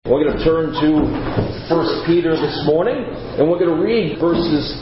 We're going to turn to 1 Peter this morning, and we're going to read verses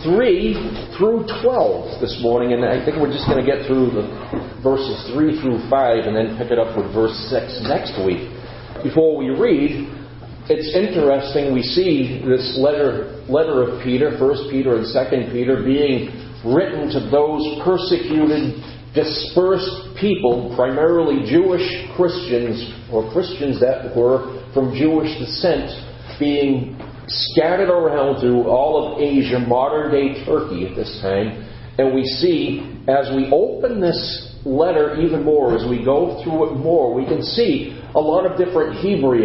3 through 12 this morning. And I think we're just going to get through the verses 3 through 5 and then pick it up with verse 6 next week. Before we read, it's interesting we see this letter of Peter, 1 Peter and 2 Peter, being written to those persecuted, dispersed people, primarily Jewish Christians, or Christians that were from Jewish descent, being scattered around through all of Asia, modern-day Turkey at this time. And we see, as we open this letter even more, as we go through it more, we can see a lot of different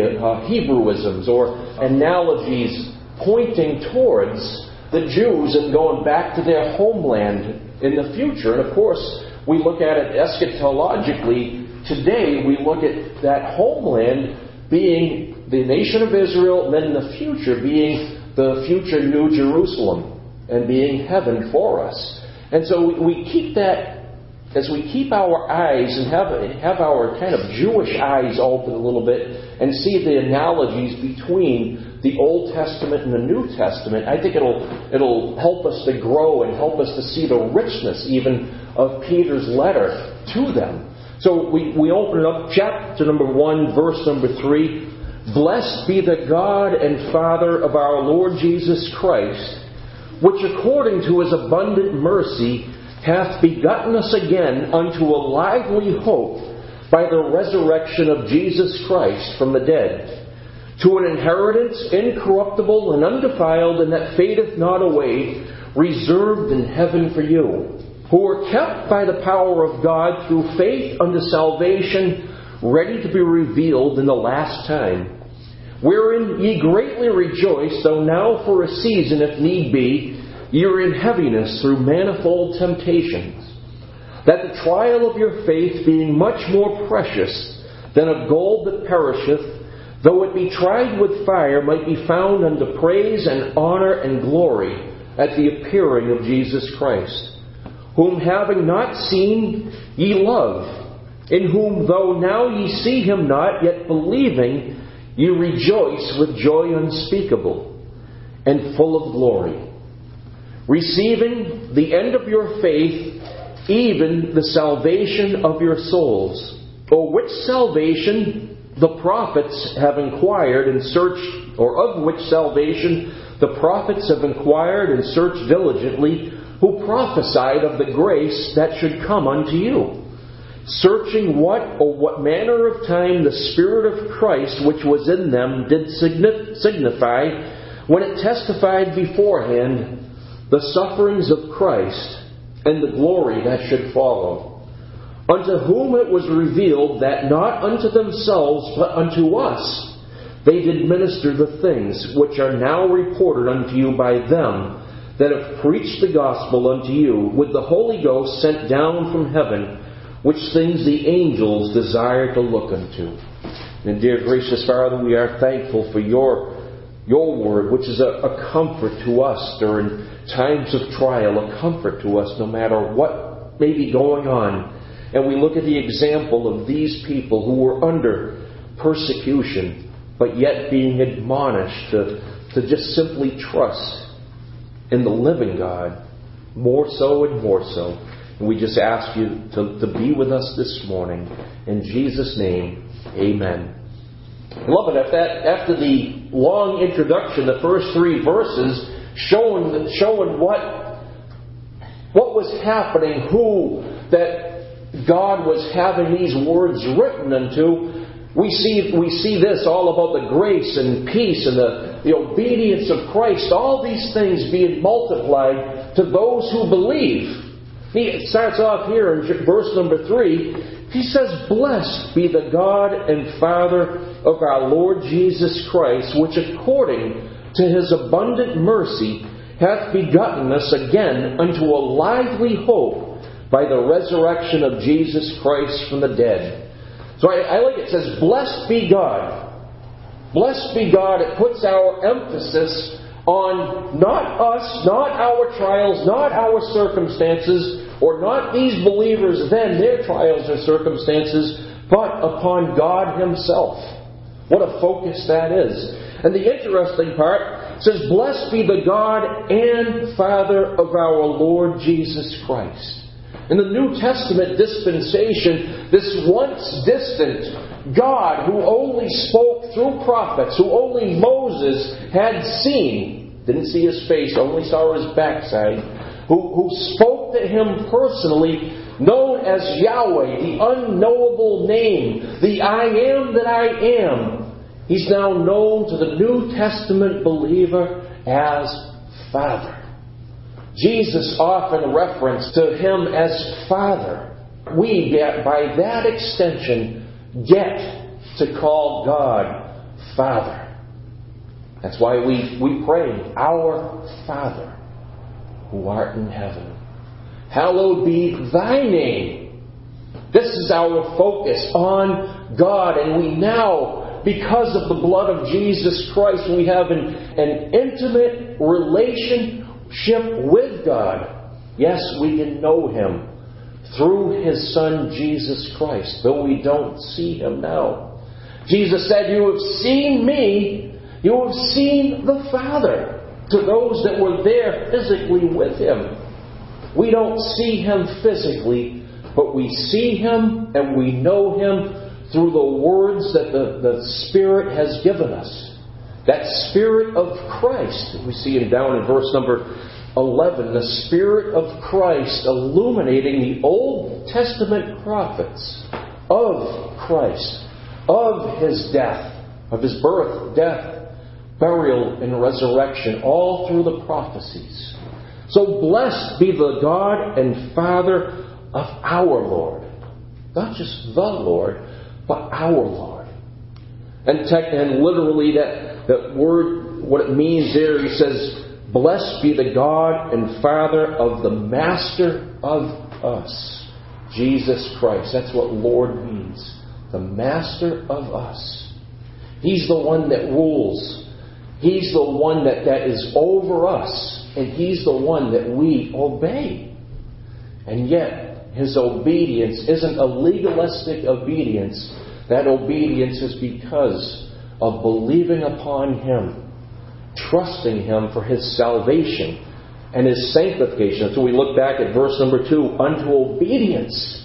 Hebrewisms or analogies pointing towards the Jews and going back to their homeland in the future. And of course, we look at it eschatologically. Today, we look at that homeland being the nation of Israel, and then in the future being the future New Jerusalem and being heaven for us. And so we keep that, as we keep our eyes and have our kind of Jewish eyes open a little bit and see the analogies between the Old Testament and the New Testament, I think it'll help us to grow and help us to see the richness even of Peter's letter to them. So we open up chapter number 1, verse number 3. Blessed be the God and Father of our Lord Jesus Christ, which according to His abundant mercy hath begotten us again unto a lively hope by the resurrection of Jesus Christ from the dead, to an inheritance incorruptible and undefiled, and that fadeth not away, reserved in heaven for you, who are kept by the power of God through faith unto salvation, ready to be revealed in the last time. Wherein ye greatly rejoice, though now for a season, if need be, ye are in heaviness through manifold temptations, that the trial of your faith, being much more precious than of gold that perisheth, though it be tried with fire, might be found unto praise and honor and glory at the appearing of Jesus Christ, whom having not seen ye love, in whom though now ye see Him not, yet believing ye rejoice with joy unspeakable and full of glory, receiving the end of your faith, even the salvation of your souls, for which salvation the prophets have inquired and searched, or of which salvation the prophets have inquired and searched diligently, who prophesied of the grace that should come unto you, searching what manner of time the Spirit of Christ which was in them did signify, when it testified beforehand the sufferings of Christ and the glory that should follow, unto whom it was revealed that not unto themselves but unto us they did minister the things which are now reported unto you by them that have preached the gospel unto you with the Holy Ghost sent down from heaven, which things the angels desire to look unto. And dear gracious Father, we are thankful for your word, which is a comfort to us during times of trial, a comfort to us no matter what may be going on. And we look at the example of these people who were under persecution, but yet being admonished to just simply trust in the living God, more so and more so. And we just ask you to be with us this morning. In Jesus' name, amen. Beloved, after the long introduction, the first 3 verses showing what was happening, who that God was having these words written unto, we see this all about the grace and peace and the obedience of Christ, all these things being multiplied to those who believe. He starts off here in verse number 3. He says, Blessed be the God and Father of our Lord Jesus Christ, which according to His abundant mercy hath begotten us again unto a lively hope by the resurrection of Jesus Christ from the dead. So I like it. It says, Blessed be God. Blessed be God. It puts our emphasis on not us, not our trials, not our circumstances, or not these believers then, their trials or circumstances, but upon God Himself. What a focus that is. And the interesting part says, "Blessed be the God and Father of our Lord Jesus Christ." In the New Testament dispensation, this once distant God who only spoke through prophets, who only Moses had seen, didn't see his face, only saw his backside, who spoke to him personally, known as Yahweh, the unknowable name, the I am that I am. He's now known to the New Testament believer as Father. Jesus often referenced to Him as Father. We, by that extension, get to call God Father. That's why we pray, "Our Father, who art in heaven, hallowed be thy name." This is our focus on God, and we now, because of the blood of Jesus Christ, we have an intimate relationship with God. Yes, we can know Him through His Son, Jesus Christ, though we don't see Him now. Jesus said, "You have seen me, you have seen the Father," to those that were there physically with Him. We don't see Him physically, but we see Him and we know Him through the words that the Spirit has given us. That Spirit of Christ, we see it down in verse number 11, the Spirit of Christ illuminating the Old Testament prophets of Christ, of His death, of His birth, death, burial, and resurrection, all through the prophecies. So blessed be the God and Father of our Lord. Not just the Lord, but our Lord. And literally that word, what it means there, he says, "Blessed be the God and Father of the Master of us, Jesus Christ." That's what Lord means. The Master of us. He's the one that rules. He's the one that is over us. And He's the one that we obey. And yet, His obedience isn't a legalistic obedience. That obedience is because of believing upon Him, trusting Him for His salvation and His sanctification. So we look back at verse number 2, unto obedience.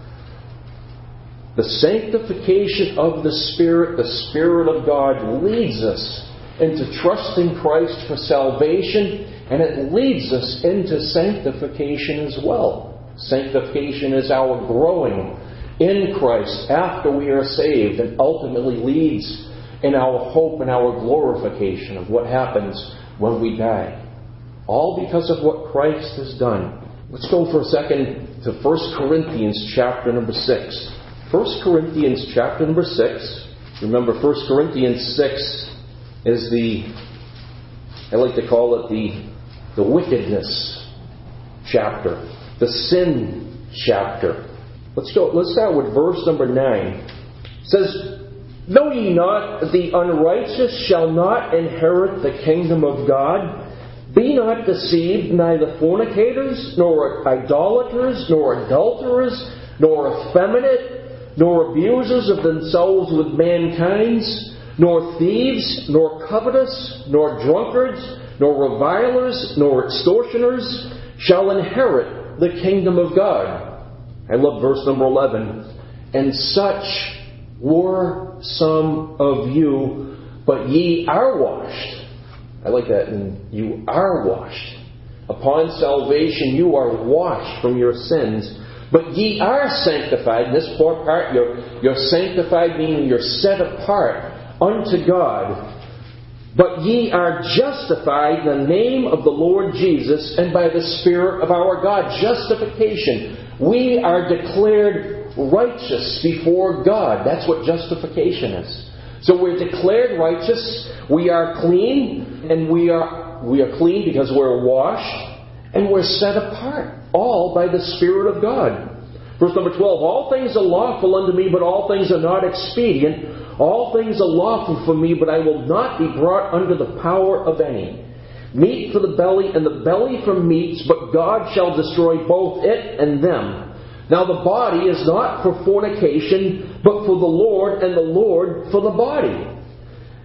The sanctification of the Spirit of God, leads us into trusting Christ for salvation, and it leads us into sanctification as well. Sanctification is our growing in Christ after we are saved, and ultimately leads in our hope and our glorification of what happens when we die. All because of what Christ has done. Let's go for a second to 1 Corinthians chapter number 6. 1 Corinthians chapter number 6. Remember, 1 Corinthians 6 is I like to call it the wickedness chapter. The sin chapter. Let's start with verse number 9. It says, "Know ye not that the unrighteous shall not inherit the kingdom of God? Be not deceived, neither fornicators, nor idolaters, nor adulterers, nor effeminate, nor abusers of themselves with mankind, nor thieves, nor covetous, nor drunkards, nor revilers, nor extortioners shall inherit the kingdom of God." I love verse number 11. "And such were some of you, but ye are washed." I like that. And you are washed. Upon salvation, you are washed from your sins. But ye are sanctified. In this fourth part, you're sanctified, meaning you're set apart unto God. "But ye are justified in the name of the Lord Jesus and by the Spirit of our God." Justification. We are declared righteous before God. That's what justification is. So we're declared righteous. We are clean, and we are clean because we're washed, and we're set apart, all by the Spirit of God. Verse number 12, "All things are lawful unto me, but all things are not expedient. All things are lawful for me, but I will not be brought under the power of any. Meat for the belly, and the belly for meats, but God shall destroy both it and them. Now the body is not for fornication, but for the Lord, and the Lord for the body.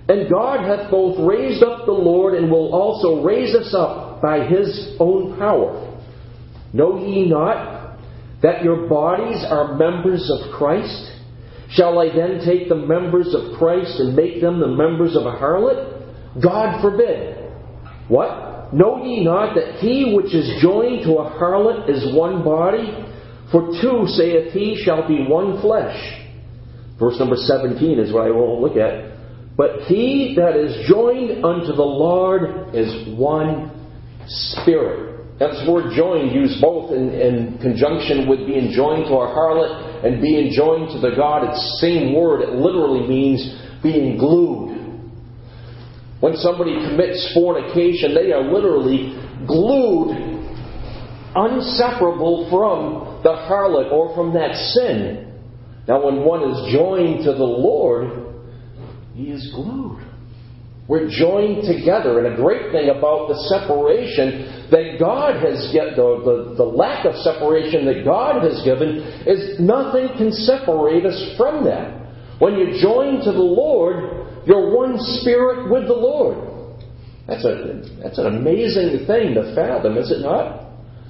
And God hath both raised up the Lord, and will also raise us up by His own power. Know ye not that your bodies are members of Christ? Shall I then take the members of Christ and make them the members of a harlot? God forbid. What? Know ye not that he which is joined to a harlot is one body? For two, saith he, shall be one flesh. Verse number 17 is what I will look at. But he that is joined unto the Lord is one spirit. That's the word joined, used both in conjunction with being joined to a harlot and being joined to the God. It's the same word. It literally means being glued. When somebody commits fornication, they are literally glued, inseparable from the harlot or from that sin. Now, when one is joined to the Lord, he is glued. We're joined together. And a great thing about the separation that God has given, the lack of separation that God has given, is nothing can separate us from that. When you join to the Lord, you're one spirit with the Lord. That's an amazing thing to fathom, is it not?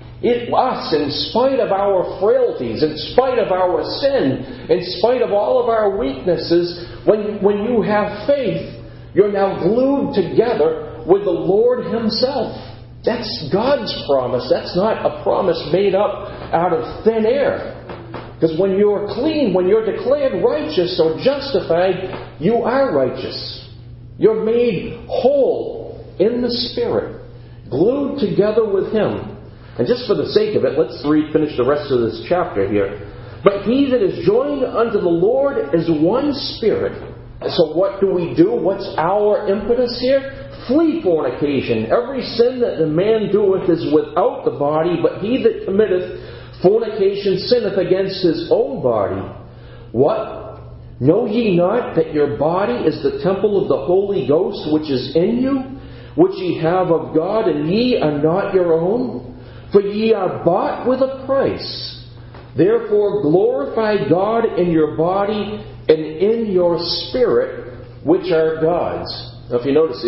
Us, in spite of our frailties, in spite of our sin, in spite of all of our weaknesses, when you have faith, you're now glued together with the Lord Himself. That's God's promise. That's not a promise made up out of thin air. Because when you're clean, when you're declared righteous or justified, you are righteous. You're made whole in the Spirit, glued together with Him. And just for the sake of it, let's finish the rest of this chapter here. But he that is joined unto the Lord is one spirit. So what do we do? What's our impetus here? Flee fornication. Every sin that the man doeth is without the body, but he that committeth fornication sinneth against his own body. What? Know ye not that your body is the temple of the Holy Ghost which is in you, which ye have of God, and ye are not your own? For ye are bought with a price. Therefore glorify God in your body and in your spirit, which are God's. Now if you notice,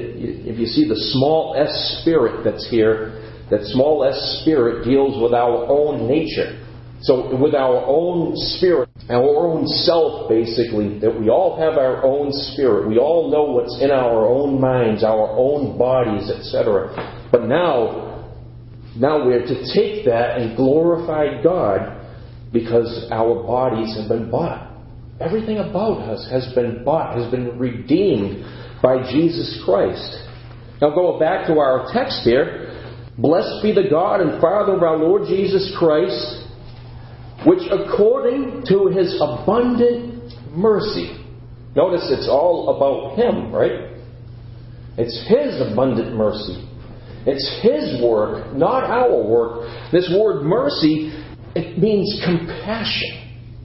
if you see the small s spirit that's here, that small s spirit deals with our own nature. So with our own spirit, our own self basically, that we all have our own spirit. We all know what's in our own minds, our own bodies, etc. But now we're to take that and glorify God because our bodies have been bought. Everything about us has been bought, has been redeemed by Jesus Christ. Now going back to our text here, blessed be the God and Father of our Lord Jesus Christ, which according to His abundant mercy. Notice it's all about Him, right? It's His abundant mercy. It's His work, not our work. This word mercy, it means compassion.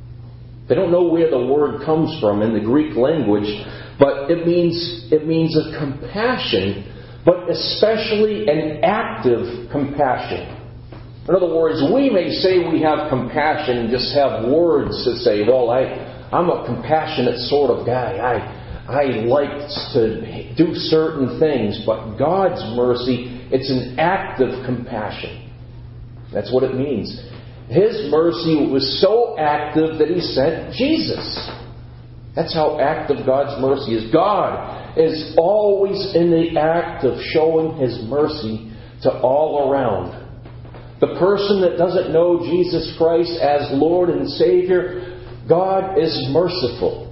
They don't know where the word comes from in the Greek language, but it means a compassion, but especially an active compassion. In other words, we may say we have compassion and just have words to say, well, I'm a compassionate sort of guy. I like to do certain things, but God's mercy, it's an active compassion. That's what it means. His mercy was so active that He sent Jesus. That's how active God's mercy is. God is always in the act of showing His mercy to all around. The person that doesn't know Jesus Christ as Lord and Savior, God is merciful.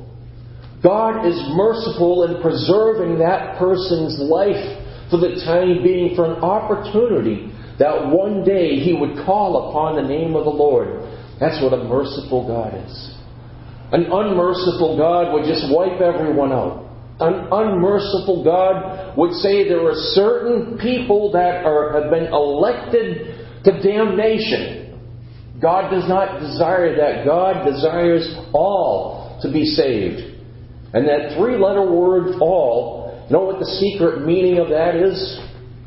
God is merciful in preserving that person's life for the time being, for an opportunity that one day he would call upon the name of the Lord. That's what a merciful God is. An unmerciful God would just wipe everyone out. An unmerciful God would say there are certain people that have been elected to damnation. God does not desire that. God desires all to be saved. And that three-letter word, all, know what the secret meaning of that is?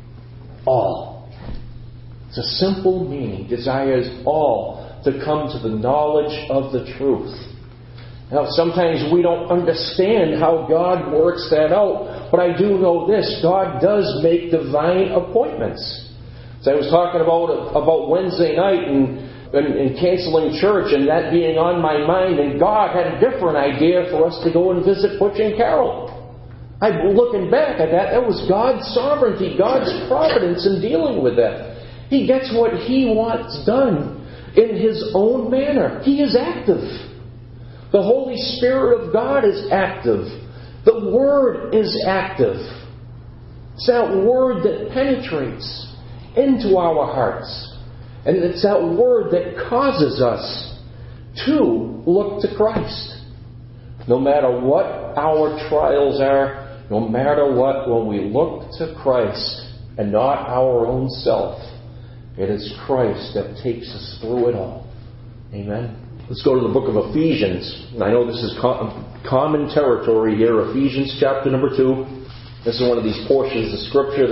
All. It's a simple meaning. Desires all to come to the knowledge of the truth. Now, sometimes we don't understand how God works that out, but I do know this: God does make divine appointments. So I was talking about Wednesday night and canceling church and that being on my mind, and God had a different idea for us to go and visit Butch and Carol. I'm looking back at that. That was God's sovereignty, God's providence in dealing with that. He gets what He wants done in His own manner. He is active. The Holy Spirit of God is active. The Word is active. It's that Word that penetrates into our hearts. And it's that Word that causes us to look to Christ. No matter what our trials are, no matter what, when we look to Christ and not our own self, it is Christ that takes us through it all. Amen. Let's go to the book of Ephesians. And I know this is common territory here. Ephesians chapter number 2. This is one of these portions of Scripture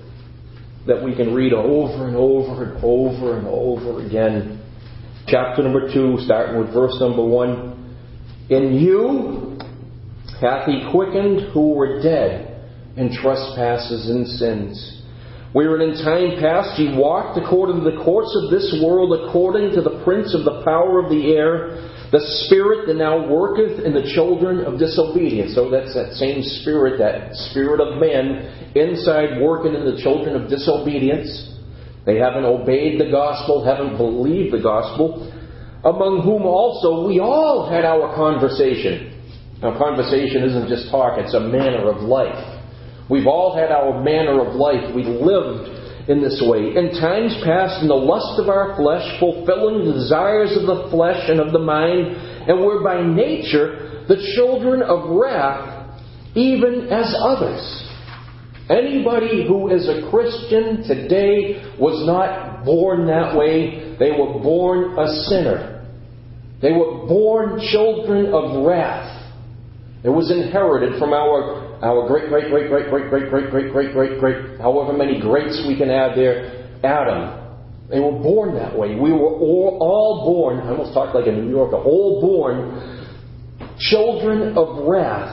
that we can read over and over and over and over again. Chapter number 2, starting with verse number 1. In you hath He quickened who were dead in trespasses and sins, wherein in time past ye walked according to the course of this world, according to the prince of the power of the air, the spirit that now worketh in the children of disobedience. So that's that same spirit, that spirit of man inside working in the children of disobedience. They haven't obeyed the gospel, haven't believed the gospel, among whom also we all had our conversation. Now, conversation isn't just talk, it's a manner of life. We've all had our manner of life. We lived in this way. In times past, in the lust of our flesh, fulfilling the desires of the flesh and of the mind, and were by nature the children of wrath, even as others. Anybody who is a Christian today was not born that way. They were born a sinner. They were born children of wrath. It was inherited from our great, however many greats we can add there, Adam. They were born that way. We were all born, I almost talked like a New Yorker, all born children of wrath,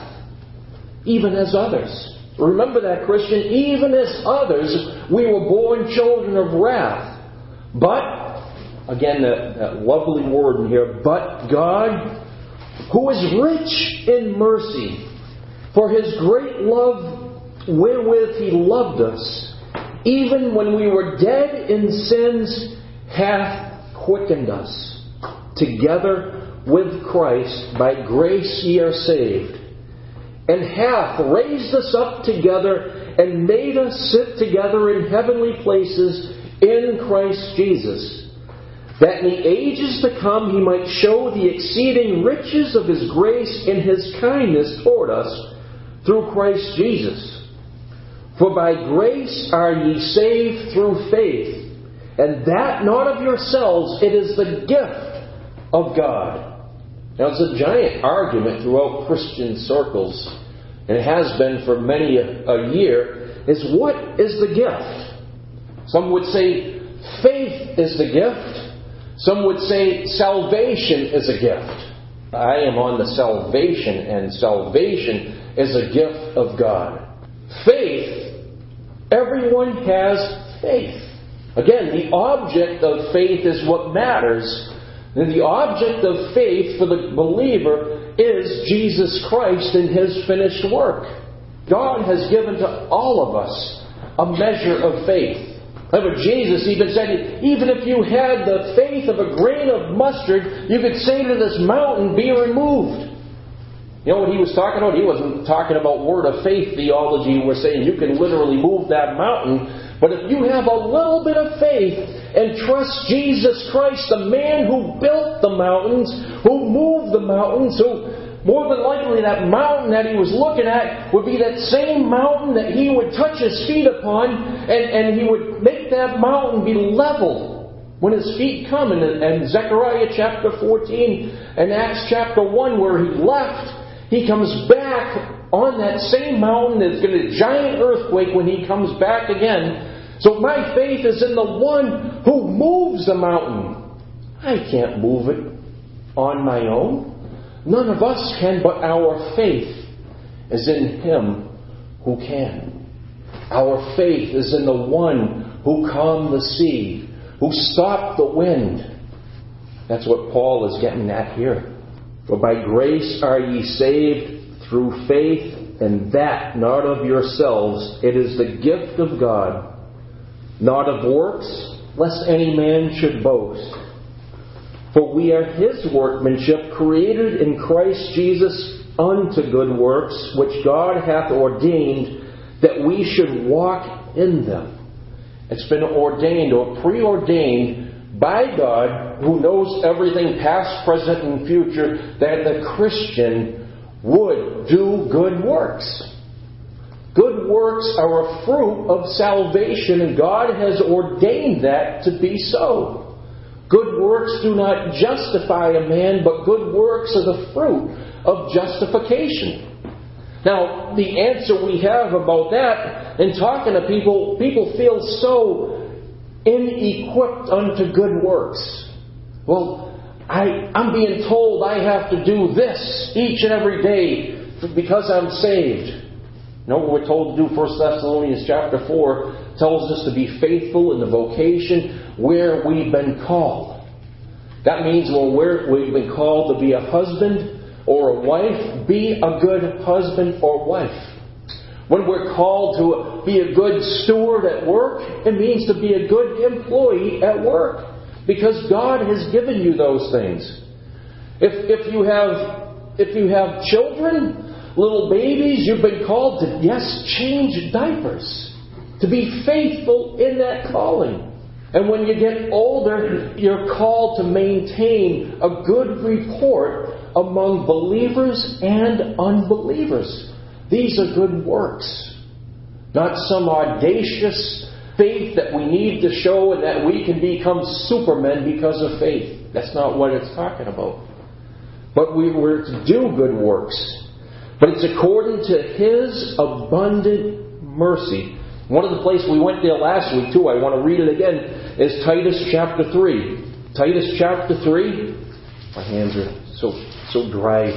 even as others. Remember that, Christian, even as others, we were born children of wrath. But, again, that lovely word in here, but God, who is rich in mercy, for His great love wherewith He loved us, even when we were dead in sins, hath quickened us together with Christ. By grace ye are saved, and hath raised us up together, and made us sit together in heavenly places in Christ Jesus, that in the ages to come He might show the exceeding riches of His grace in His kindness toward us, through Christ Jesus. For by grace are ye saved through faith, and that not of yourselves, it is the gift of God. Now, it's a giant argument throughout Christian circles, and it has been for many a year, is what is the gift? Some would say faith is the gift. Some would say salvation is a gift. I am on the salvation, and salvation is a gift of God. Faith, everyone has faith. Again, the object of faith is what matters. And the object of faith for the believer is Jesus Christ and His finished work. God has given to all of us a measure of faith. Remember, Jesus even said, even if you had the faith of a grain of mustard, you could say to this mountain, be removed. You know what He was talking about? He wasn't talking about word of faith theology. We're saying you can literally move that mountain. But if you have a little bit of faith and trust Jesus Christ, the man who built the mountains, who moved the mountains, who more than likely that mountain that He was looking at would be that same mountain that He would touch His feet upon, and He would make that mountain be level when His feet come. And Zechariah chapter 14 and Acts chapter 1, where He left, He comes back on that same mountain. There's going to be a giant earthquake when He comes back again. So my faith is in the one who moves the mountain. I can't move it on my own. None of us can, but our faith is in Him who can. Our faith is in the one who calmed the sea, who stopped the wind. That's what Paul is getting at here. For by grace are ye saved through faith, and that not of yourselves. It is the gift of God, not of works, lest any man should boast. For we are His workmanship, created in Christ Jesus unto good works, which God hath ordained that we should walk in them. It's been ordained or preordained by God, who knows everything past, present, and future, that the Christian would do good works. Good works are a fruit of salvation, and God has ordained that to be so. Good works do not justify a man, but good works are the fruit of justification. Now, the answer we have about that, in talking to people feel so inequipped unto good works. Well, I'm being told I have to do this each and every day because I'm saved. No, what we're told to do, 1 Thessalonians chapter 4 tells us to be faithful in the vocation where we've been called. That means when we've been called to be a husband or a wife, be a good husband or wife. When we're called to be a good steward at work, it means to be a good employee at work. Because God has given you those things. If you have children, little babies, you've been called to, yes, change diapers. To be faithful in that calling. And when you get older, you're called to maintain a good report among believers and unbelievers. These are good works. Not some audacious faith that we need to show and that we can become supermen because of faith. That's not what it's talking about. But we're to do good works. But it's according to His abundant mercy. One of the places we went there last week too, I want to read it again, is Titus chapter 3. Titus chapter 3. My hands are so dry.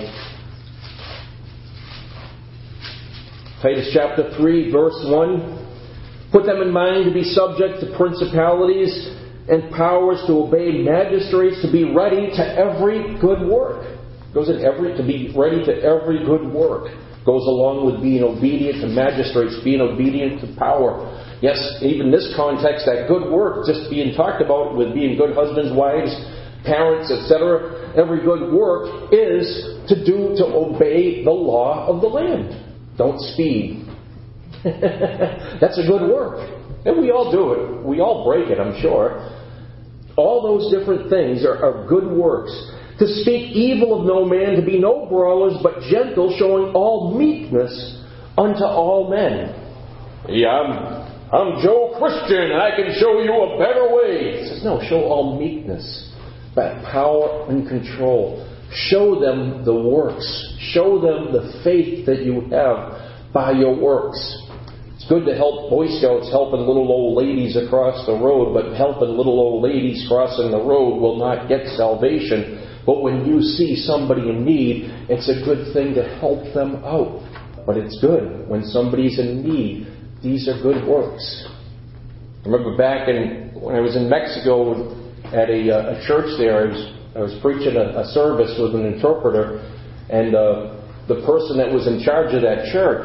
Titus chapter 3, verse 1. Put them in mind to be subject to principalities and powers, to obey magistrates, to be ready to every good work. Goes in to be ready to every good work. Goes along with being obedient to magistrates, being obedient to power. Yes, even this context, that good work just being talked about with being good husbands, wives, parents, etc. Every good work is to obey the law of the land. Don't speed. That's a good work. And we all do it. We all break it, I'm sure. All those different things are good works. To speak evil of no man, to be no brawlers, but gentle, showing all meekness unto all men. Yeah, I'm Joe Christian, and I can show you a better way. He says, no, show all meekness, that power and control. Show them the works. Show them the faith that you have by your works. It's good to help Boy Scouts helping little old ladies across the road, but helping little old ladies crossing the road will not get salvation. But when you see somebody in need, it's a good thing to help them out. But it's good when somebody's in need. These are good works. I remember back when I was in Mexico at a church there, I was preaching a service with an interpreter, and the person that was in charge of that church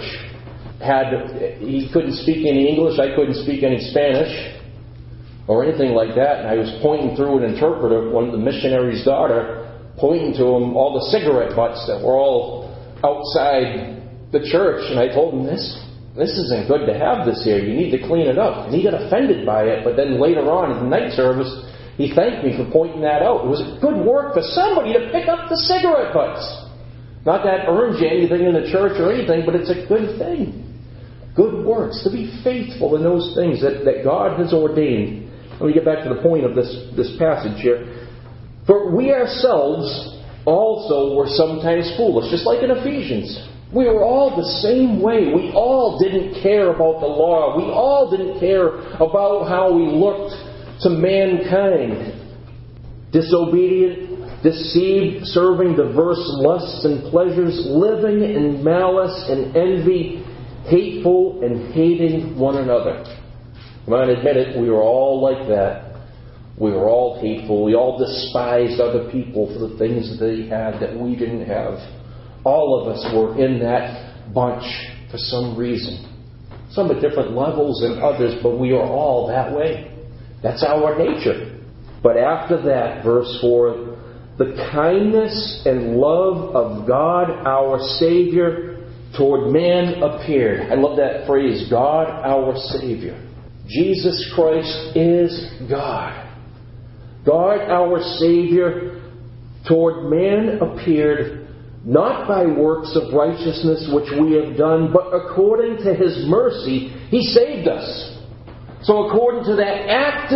he couldn't speak any English, I couldn't speak any Spanish or anything like that, and I was pointing through an interpreter, one of the missionary's daughter, pointing to him all the cigarette butts that were all outside the church, and I told him, this isn't good to have this here, you need to clean it up. And he got offended by it, but then later on in the night service, he thanked me for pointing that out. It was a good work for somebody to pick up the cigarette butts. Not that earns you anything in the church or anything, but it's a good thing. Good works, to be faithful in those things that God has ordained. Let me get back to the point of this passage here. For we ourselves also were sometimes foolish, just like in Ephesians. We were all the same way. We all didn't care about the law. We all didn't care about how we looked to mankind. Disobedient, deceived, serving diverse lusts and pleasures, living in malice and envy, hateful and hating one another. Come on, admit it, we were all like that. We were all hateful. We all despised other people for the things that they had that we didn't have. All of us were in that bunch for some reason. Some at different levels than others, but we are all that way. That's our nature. But after that, verse 4, the kindness and love of God our Savior toward man appeared. I love that phrase, God our Savior. Jesus Christ is God. God our Savior toward man appeared, not by works of righteousness which we have done, but according to His mercy, He saved us. So according to that act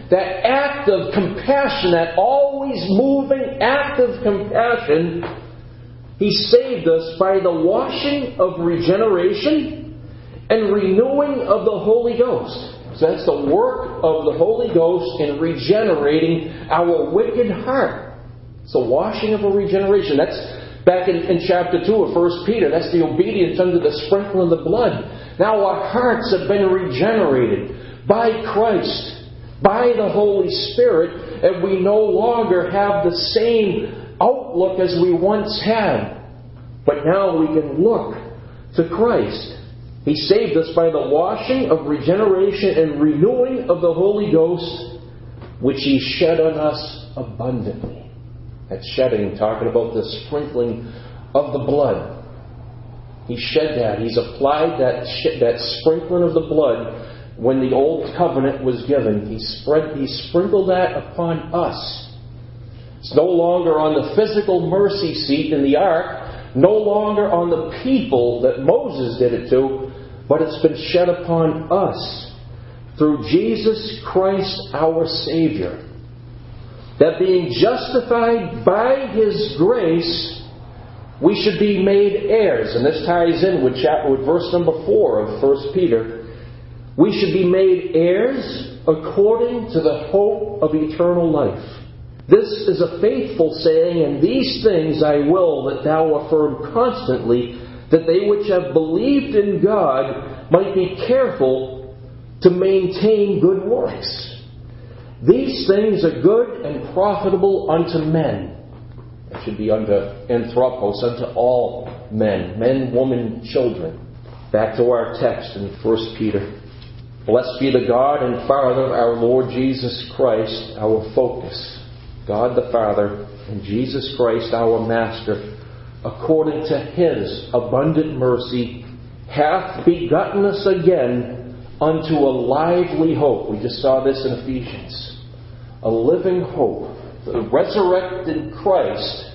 of compassion, that always moving act of compassion, He saved us by the washing of regeneration and renewing of the Holy Ghost. So that's the work of the Holy Ghost in regenerating our wicked heart. It's the washing of a regeneration. That's back in chapter 2 of 1 Peter. That's the obedience under the sprinkling of the blood. Now our hearts have been regenerated by Christ, by the Holy Spirit, and we no longer have the same outlook as we once had. But now we can look to Christ. He saved us by the washing of regeneration and renewing of the Holy Ghost, which He shed on us abundantly. That's shedding, talking about the sprinkling of the blood. He shed that. He's applied that sprinkling of the blood when the old covenant was given. He sprinkled that upon us. It's no longer on the physical mercy seat in the ark, no longer on the people that Moses did it to, but it's been shed upon us through Jesus Christ our Savior. That being justified by His grace, we should be made heirs. And this ties in with verse number 4 of 1 Peter. We should be made heirs according to the hope of eternal life. This is a faithful saying, and these things I will that thou affirm constantly, that they which have believed in God might be careful to maintain good works. These things are good and profitable unto men. It should be unto anthropos, unto all men. Men, women, children. Back to our text in 1 Peter. Blessed be the God and Father of our Lord Jesus Christ, our focus. God the Father and Jesus Christ our Master, according to His abundant mercy, hath begotten us again unto a lively hope. We just saw this in Ephesians. A living hope. The resurrected Christ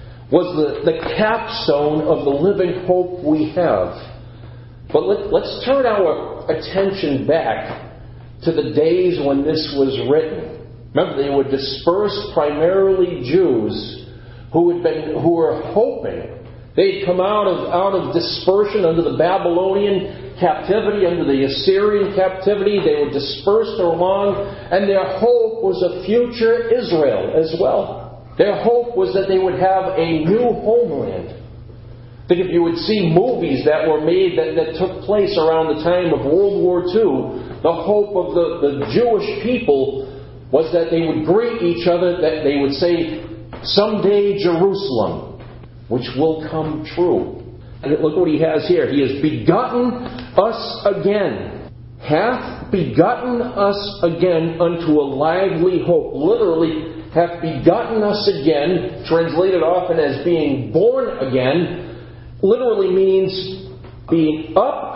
was the capstone of the living hope we have. But let's turn our attention back to the days when this was written. Remember, they were dispersed, primarily Jews, who were hoping. They'd come out of dispersion under the Babylonian captivity, under the Assyrian captivity. They were dispersed along, and their hope was a future Israel as well. Their hope was that they would have a new homeland. I think if you would see movies that were made that took place around the time of World War II, the hope of the Jewish people was that they would greet each other, that they would say, someday Jerusalem, which will come true. And look what he has here. He has begotten us again. Hath begotten us again unto a lively hope. Literally, hath begotten us again, translated often as being born again, literally means being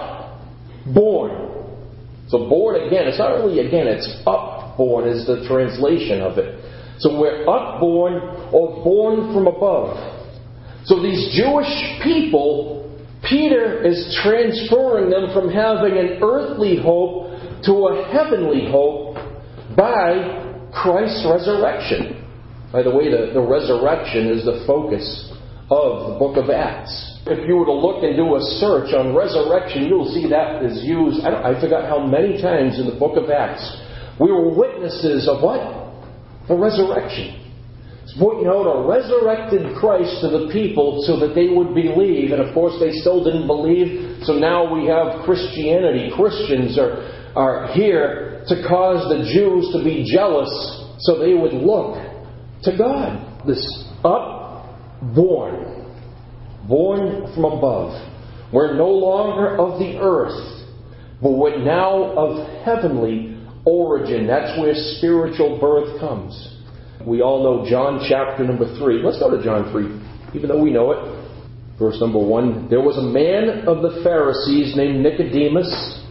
upborn. So born again, it's not really again, it's upborn is the translation of it. So we're upborn or born from above. So these Jewish people, Peter is transferring them from having an earthly hope to a heavenly hope by Christ's resurrection. By the way, the resurrection is the focus of the book of Acts. If you were to look and do a search on resurrection, you'll see that is used, I forgot how many times in the book of Acts. We were witnesses of what? The resurrection. It's pointing out a resurrected Christ to the people so that they would believe. And of course they still didn't believe. So now we have Christianity. Christians are here to cause the Jews to be jealous so they would look to God. This upborn, born from above. We're no longer of the earth, but we're now of heavenly origin. That's where spiritual birth comes. We all know John chapter number 3. Let's go to John 3, even though we know it. Verse number 1. There was a man of the Pharisees named Nicodemus,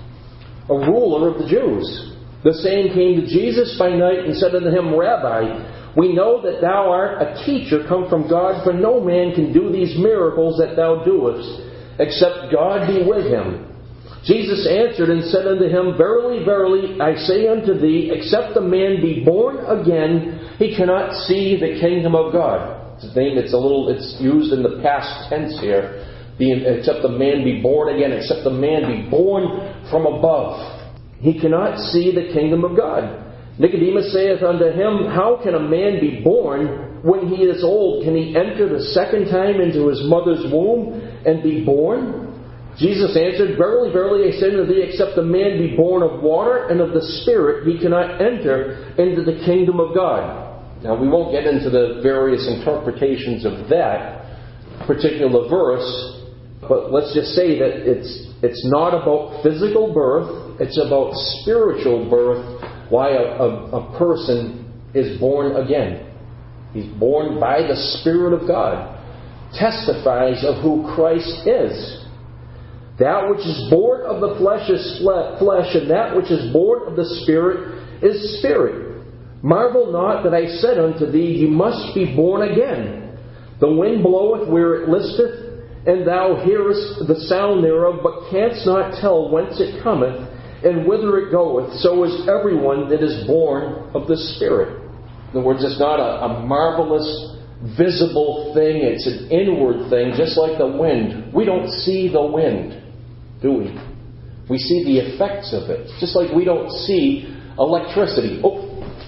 a ruler of the Jews. The same came to Jesus by night and said unto him, Rabbi, we know that thou art a teacher come from God, for no man can do these miracles that thou doest, except God be with him. Jesus answered and said unto him, Verily, verily, I say unto thee, except a man be born again, he cannot see the kingdom of God. It's used in the past tense here. Except a man be born again, except a man be born from above, he cannot see the kingdom of God. Nicodemus saith unto him, How can a man be born when he is old? Can he enter the second time into his mother's womb and be born? Jesus answered, Verily, verily, I say unto thee, except a man be born of water and of the Spirit, he cannot enter into the kingdom of God. Now, we won't get into the various interpretations of that particular verse, but let's just say that it's not about physical birth, it's about spiritual birth, why a person is born again. He's born by the Spirit of God. Testifies of who Christ is. That which is born of the flesh is flesh, and that which is born of the Spirit is spirit. Marvel not that I said unto thee, Ye must be born again. The wind bloweth where it listeth, and thou hearest the sound thereof, but canst not tell whence it cometh, and whither it goeth. So is everyone that is born of the Spirit. In other words, it's not a marvelous, visible thing. It's an inward thing, just like the wind. We don't see the wind, do we? We see the effects of it. Just like we don't see electricity. Oh,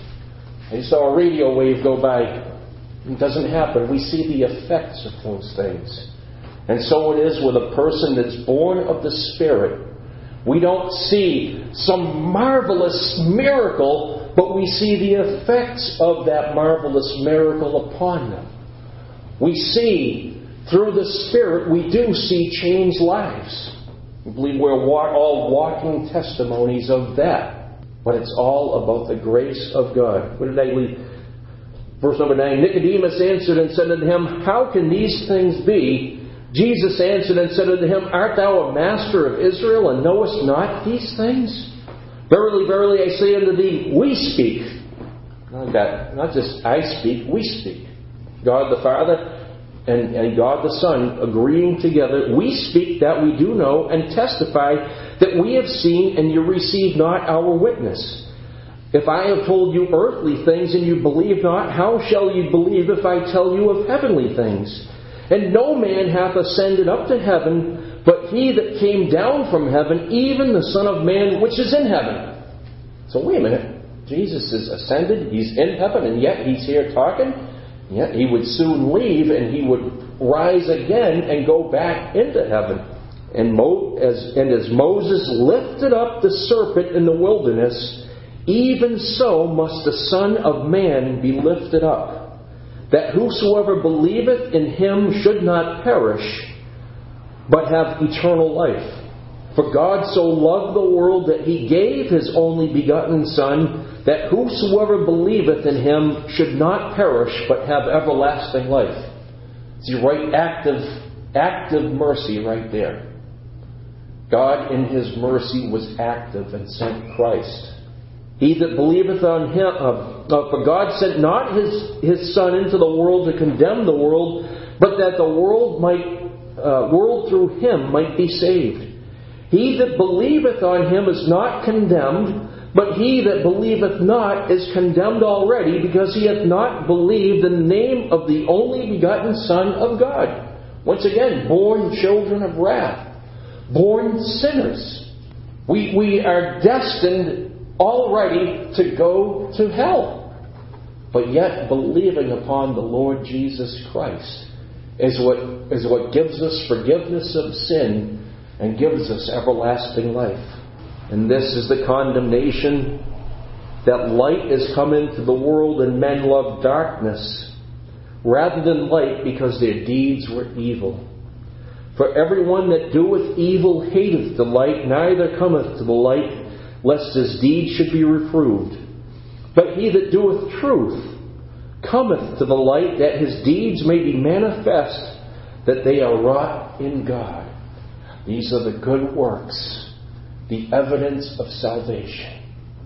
I saw a radio wave go by. It doesn't happen. We see the effects of those things. And so it is with a person that's born of the Spirit. We don't see some marvelous miracle, but we see the effects of that marvelous miracle upon them. We see, through the Spirit, we do see changed lives. I believe we're all walking testimonies of that. But it's all about the grace of God. What did I leave? Verse number 9. Nicodemus answered and said unto him, How can these things be? Jesus answered and said unto him, Art thou a master of Israel, and knowest not these things? Verily, verily, I say unto thee, we speak. Not just I speak, we speak. God the Father and God the Son agreeing together, we speak that we do know, and testify that we have seen, and you receive not our witness. If I have told you earthly things, and you believe not, how shall you believe if I tell you of heavenly things? And no man hath ascended up to heaven, but he that came down from heaven, even the Son of Man which is in heaven. So wait a minute. Jesus is ascended, He's in heaven, and yet He's here talking? Yet He would soon leave, and He would rise again and go back into heaven. And as Moses lifted up the serpent in the wilderness, even so must the Son of Man be lifted up, that whosoever believeth in Him should not perish, but have eternal life. For God so loved the world that He gave His only begotten Son, that whosoever believeth in Him should not perish, but have everlasting life. See, right, active mercy right there. God in His mercy was active and sent Christ. He that believeth on Him, for God sent not His Son into the world to condemn the world, but that the world through Him might be saved. He that believeth on Him is not condemned, but he that believeth not is condemned already, because he hath not believed in the name of the only begotten Son of God. Once again, born children of wrath, born sinners. We are destined already to go to hell. but yet believing upon the Lord Jesus Christ is what gives us forgiveness of sin and gives us everlasting life. And this is the condemnation, that light is come into the world, and men love darkness rather than light, because their deeds were evil. For everyone that doeth evil hateth the light, neither cometh to the light, lest his deeds should be reproved. But he that doeth truth cometh to the light, that his deeds may be manifest, that they are wrought in God. These are the good works, the evidence of salvation.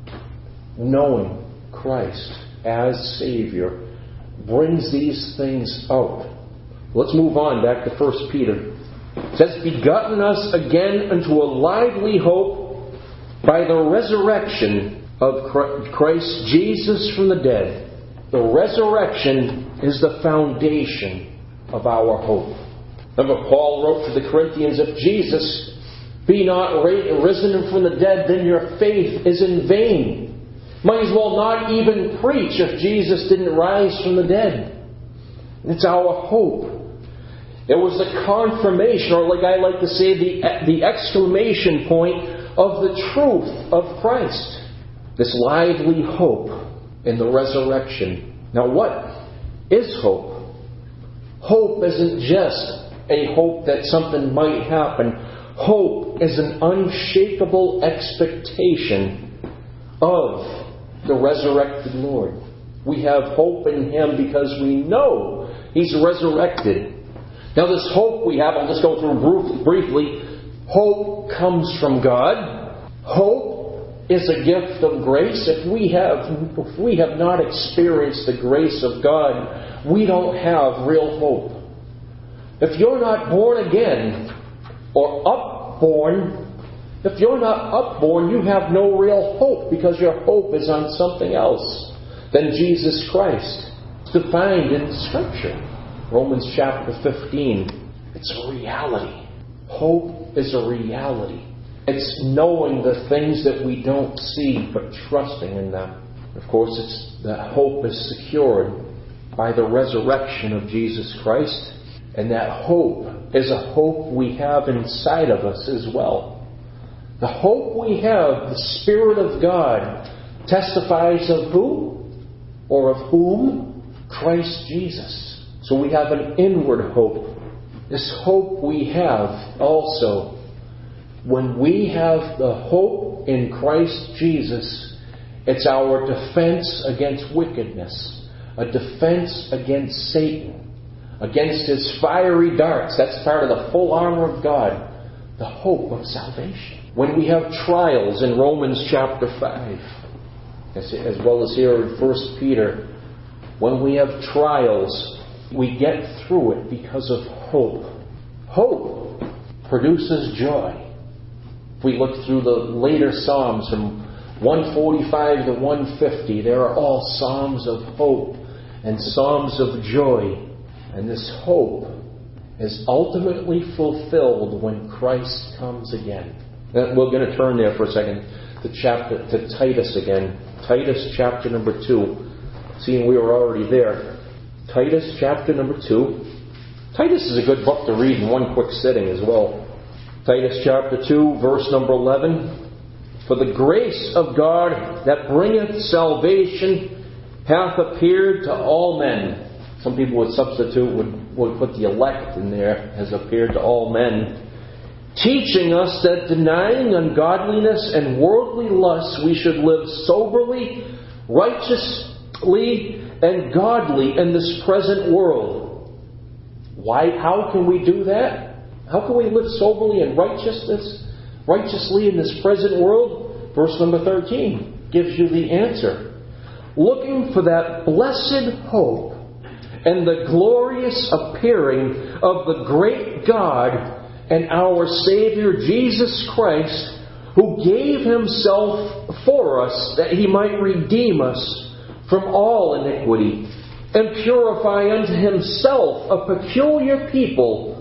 Knowing Christ as Savior brings these things out. Let's move on back to 1 Peter. It says, begotten us again unto a lively hope by the resurrection of Christ Jesus from the dead. The resurrection is the foundation of our hope. Remember, Paul wrote to the Corinthians, if Jesus be not risen from the dead, then your faith is in vain. Might as well not even preach if Jesus didn't rise from the dead. It's our hope. It was the confirmation, or like I like to say, the exclamation point of the truth of Christ. This lively hope in the resurrection. Now what is hope? Hope isn't just a hope that something might happen. Hope is an unshakable expectation of the resurrected Lord. We have hope in Him because we know He's resurrected. Now this hope we have, I'll just go through briefly. Hope comes from God. Hope is a gift of grace. If we have not experienced the grace of God, we don't have real hope. If you're not born again or upborn, if you're not upborn, you have no real hope, because your hope is on something else than Jesus Christ. It's defined in Scripture. Romans chapter 15. It's a reality. Hope is a reality. It's knowing the things that we don't see, but trusting in them. Of course, it's that hope is secured by the resurrection of Jesus Christ. And that hope is a hope we have inside of us as well. The hope we have, the Spirit of God, testifies of who? Or of whom? Christ Jesus. So we have an inward hope. This hope we have also, when we have the hope in Christ Jesus, it's our defense against wickedness, a defense against Satan, against his fiery darts. That's part of the full armor of God, the hope of salvation. When we have trials in Romans chapter 5, as well as here in 1 Peter, when we have trials, we get through it because of hope. Hope produces joy. If we look through the later Psalms from 145 to 150, there are all Psalms of hope and Psalms of joy. And this hope is ultimately fulfilled when Christ comes again. And we're going to turn there for a second to Titus again. Titus chapter number 2. Seeing we were already there. Titus chapter number 2. Titus is a good book to read in one quick sitting as well. Titus chapter 2, verse number 11. For the grace of God that bringeth salvation hath appeared to all men. Some people would substitute, would put the elect in there, has appeared to all men. Teaching us that denying ungodliness and worldly lusts, we should live soberly, righteously, and godly in this present world. Why? How can we do that? How can we live soberly and righteously in this present world? Verse number 13 gives you the answer. Looking for that blessed hope and the glorious appearing of the great God and our Savior Jesus Christ, who gave Himself for us that He might redeem us from all iniquity and purify unto Himself a peculiar people,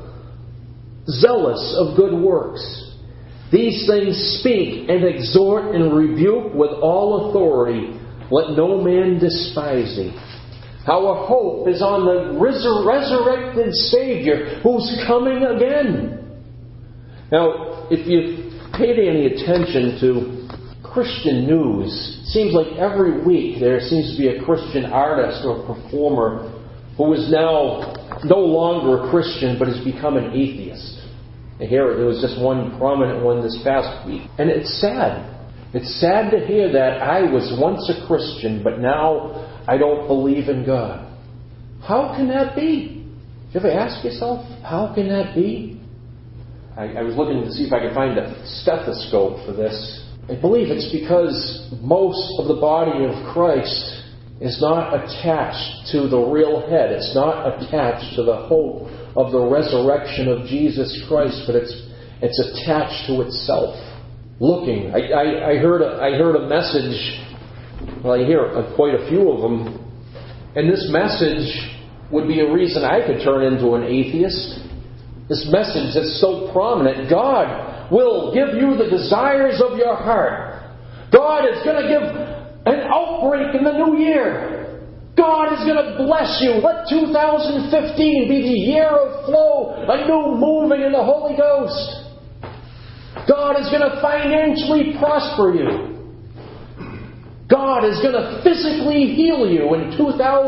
zealous of good works. These things speak and exhort and rebuke with all authority. Let no man despise thee. Our hope is on the resurrected Savior who's coming again. Now, if you paid any attention to Christian news, it seems like every week there seems to be a Christian artist or performer who is now no longer a Christian but has become an atheist. And here there was just one prominent one this past week. And it's sad. It's sad to hear that I was once a Christian, but now I don't believe in God. How can that be? You ever ask yourself, how can that be? I was looking to see if I could find a stethoscope for this. I believe it's because most of the body of Christ is not attached to the real head. It's not attached to the hope of the resurrection of Jesus Christ, but it's attached to itself. Looking. I heard a message. Well, I hear quite a few of them. And this message would be a reason I could turn into an atheist. This message that's so prominent. God will give you the desires of your heart. God is going to give an outbreak in the new year. God is going to bless you. Let 2015 be the year of flow, a new moving in the Holy Ghost. God is going to financially prosper you. God is going to physically heal you in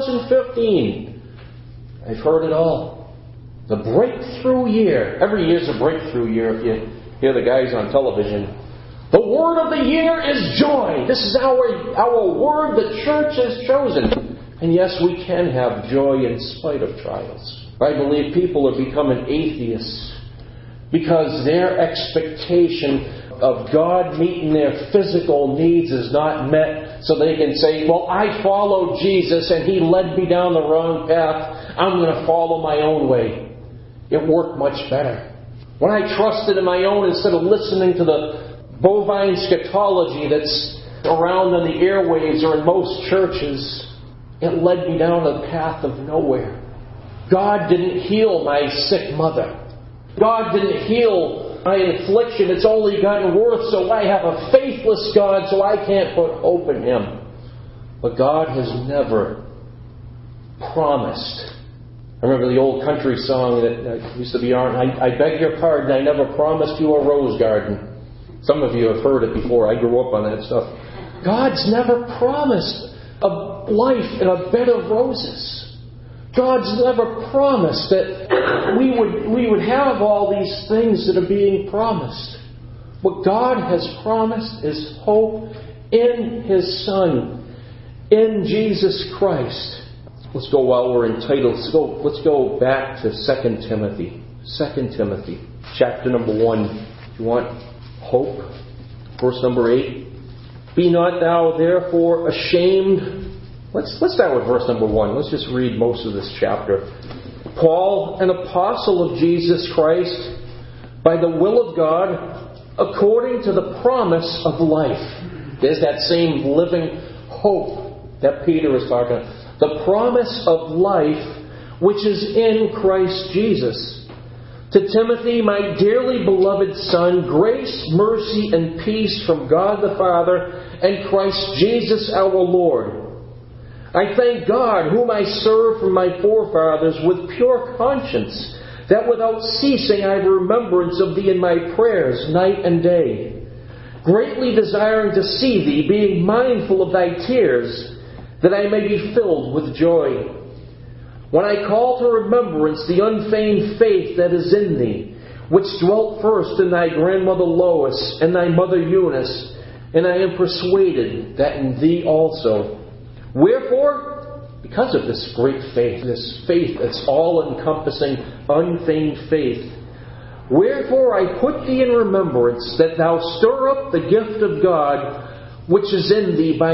2015. I've heard it all. The breakthrough year. Every year's a breakthrough year if you hear the guys on television. The word of the year is joy. This is our word the church has chosen. And yes, we can have joy in spite of trials. I believe people are becoming atheists because their expectation of God meeting their physical needs is not met, so they can say, well, I followed Jesus and He led me down the wrong path. I'm going to follow my own way. It worked much better. When I trusted in my own instead of listening to the bovine scatology that's around on the airwaves or in most churches, it led me down a path of nowhere. God didn't heal my sick mother. God didn't heal my affliction. It's only gotten worse, so I have a faithless God, so I can't put hope in Him. But God has never promised. I remember the old country song that used to be on, I beg your pardon, I never promised you a rose garden. Some of you have heard it before. I grew up on that stuff. God's never promised a life in a bed of roses. God's never promised that we would have all these things that are being promised. What God has promised is hope in His Son, in Jesus Christ. Let's go while we're entitled. Let's go back to 2 Timothy. 2 Timothy, chapter number 1. If you want hope, verse number 8. Be not thou therefore ashamed. Let's start with verse number 1. Let's just read most of this chapter. Paul, an apostle of Jesus Christ, by the will of God, according to the promise of life. There's that same living hope that Peter is talking about. The promise of life which is in Christ Jesus. To Timothy, my dearly beloved son, grace, mercy, and peace from God the Father and Christ Jesus our Lord. I thank God, whom I serve from my forefathers with pure conscience, that without ceasing I have remembrance of thee in my prayers night and day, greatly desiring to see thee, being mindful of thy tears, that I may be filled with joy. When I call to remembrance the unfeigned faith that is in thee, which dwelt first in thy grandmother Lois and thy mother Eunice, and I am persuaded that in thee also. Wherefore, because of this great faith, this faith that's all-encompassing, unfeigned faith, wherefore I put thee in remembrance that thou stir up the gift of God which is in thee by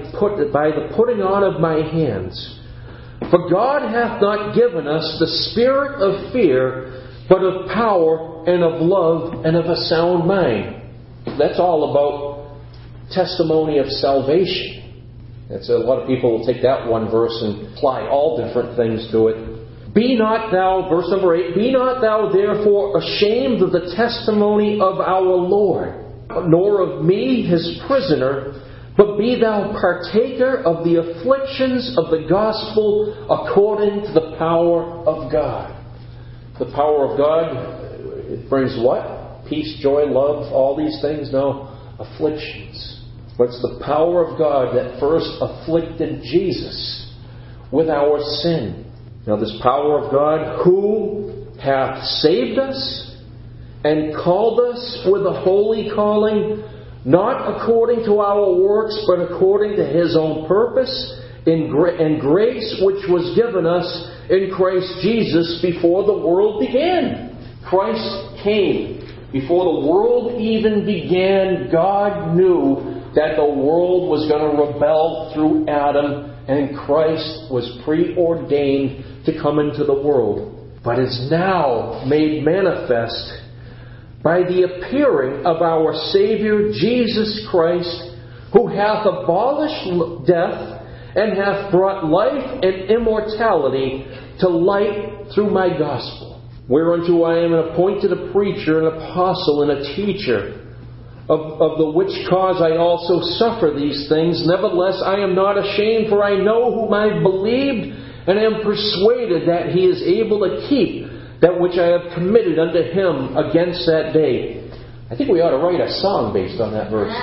the putting on of my hands. For God hath not given us the spirit of fear, but of power and of love and of a sound mind. That's all about testimony of salvation. A lot of people will take that one verse and apply all different things to it. Be not thou, verse number 8, be not thou therefore ashamed of the testimony of our Lord, nor of me his prisoner, but be thou partaker of the afflictions of the gospel according to the power of God. The power of God, it brings what? Peace, joy, love, all these things? No, afflictions. But it's the power of God that first afflicted Jesus with our sin. Now this power of God, who hath saved us and called us with a holy calling, not according to our works, but according to His own purpose and grace which was given us in Christ Jesus before the world began. Christ came. Before the world even began, God knew that the world was going to rebel through Adam, and Christ was preordained to come into the world, but is now made manifest by the appearing of our Savior Jesus Christ, who hath abolished death and hath brought life and immortality to light through my gospel, whereunto I am an appointed a preacher, an apostle, and a teacher, of the which cause I also suffer these things. Nevertheless, I am not ashamed, for I know whom I have believed, and am persuaded that He is able to keep that which I have committed unto Him against that day. I think we ought to write a song based on that verse.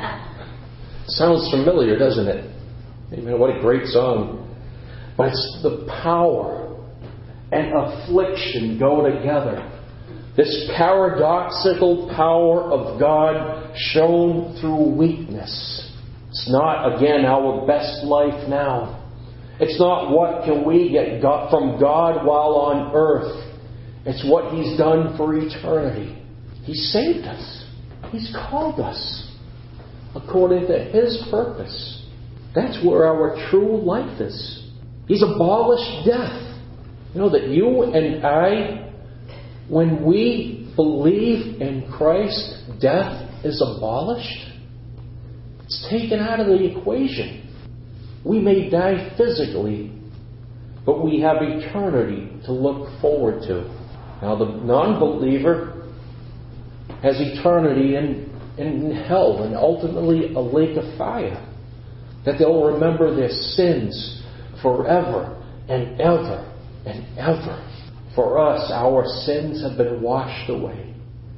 Sounds familiar, doesn't it? Amen. What a great song. But it's the power and affliction go together. This paradoxical power of God shown through weakness. It's not, again, our best life now. It's not what can we get from God while on earth. It's what He's done for eternity. He saved us. He's called us according to His purpose. That's where our true life is. He's abolished death. You know that you and I, when we believe in Christ, death is abolished. It's taken out of the equation. We may die physically, but we have eternity to look forward to. Now the non-believer has eternity in hell and ultimately a lake of fire, that they'll remember their sins forever and ever and ever. For us, our sins have been washed away.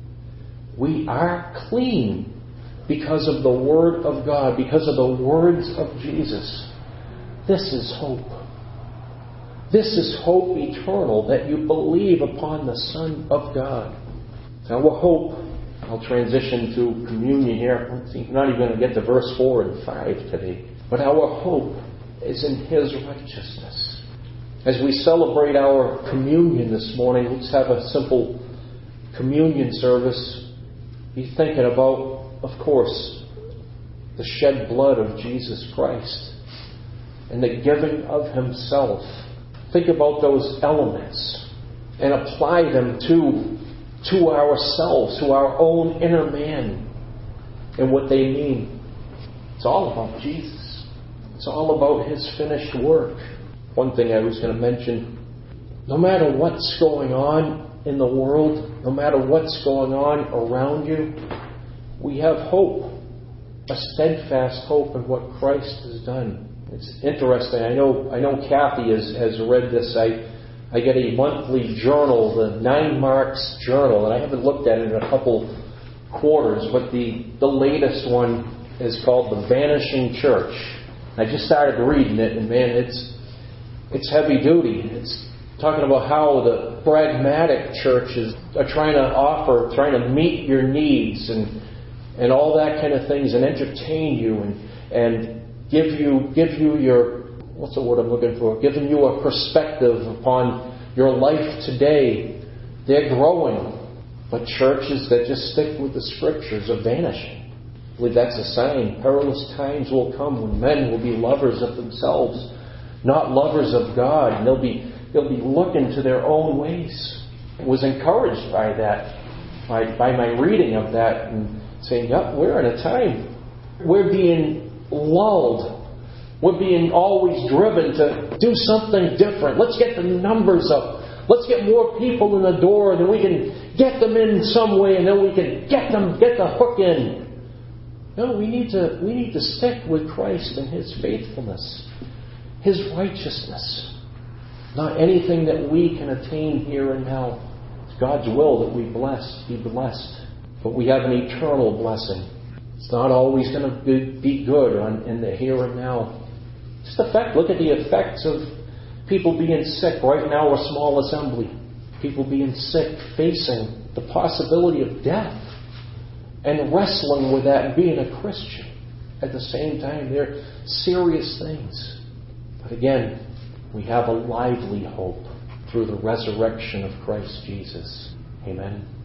We are clean because of the Word of God, because of the words of Jesus. This is hope. This is hope eternal, that you believe upon the Son of God. Our hope, I'll transition to communion here. I'm not even going to get to verse 4 and 5 today. But our hope is in His righteousness. As we celebrate our communion this morning, let's have a simple communion service. Be thinking about, of course, the shed blood of Jesus Christ and the giving of Himself. Think about those elements and apply them to ourselves, to our own inner man and what they mean. It's all about Jesus. It's all about His finished work. One thing I was going to mention, no matter what's going on in the world, no matter what's going on around you, we have hope, a steadfast hope in what Christ has done. It's interesting. I know Kathy has read this. I get a monthly journal, the 9 Marks Journal, and I haven't looked at it in a couple quarters, but the latest one is called The Vanishing Church. I just started reading it, and man, it's heavy duty. It's talking about how the pragmatic churches are trying to meet your needs and all that kind of things, and entertain you and give you your, what's the word I'm looking for? Giving you a perspective upon your life today. They're growing, but churches that just stick with the Scriptures are vanishing. I believe that's a sign. Perilous times will come when men will be lovers of themselves, not lovers of God, and they'll be looking to their own ways. I was encouraged by that, by my reading of that, and saying, yep, we're in a time. We're being lulled. We're being always driven to do something different. Let's get the numbers up. Let's get more people in the door, and then we can get them in some way, and then we can get the hook in. No, we need to stick with Christ and His faithfulness, His righteousness. Not anything that we can attain here and now. It's God's will that we be blessed. But we have an eternal blessing. It's not always going to be good in the here and now. Just look at the effects of people being sick right now, a small assembly. People being sick, facing the possibility of death, and wrestling with that and being a Christian. At the same time, they're serious things. But again, we have a lively hope through the resurrection of Christ Jesus. Amen.